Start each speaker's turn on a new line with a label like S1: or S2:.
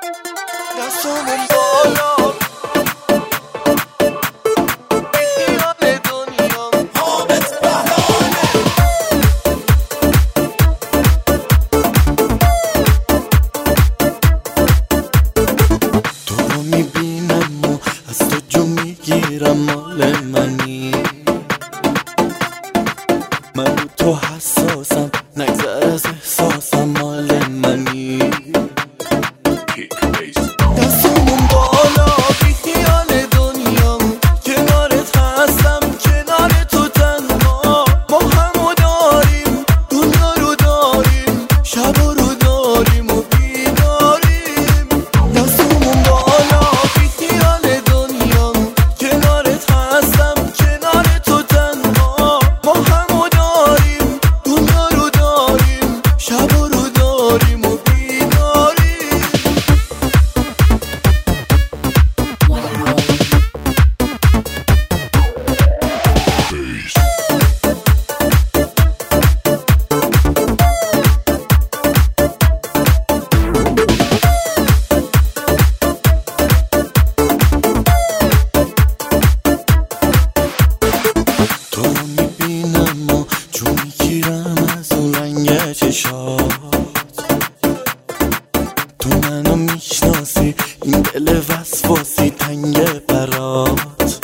S1: دستامون بالا بیخیال دنیا حامد بهرانه. تو رو میبینم و از تو جو میگیرم، مال منی، من رو تو حساسم، نگذر از احساسم، مال منی. دستمون بالا بیخیال دنیا، کنارت هستم کنار تو تنها، ما همو داریم دنیا رو داریم، شب رو داریم و بیداریم. دستمون بالا بیخیال دنیا، کنارت هستم کنار تو تنها، ما همو داریم دنیا رو داریم، شب رو داریم و بیداریم. تو رو میبینم و جو میگیرم از اون رنگ چشات، تو منو میشناسی این دل وسواسی تنگ برات.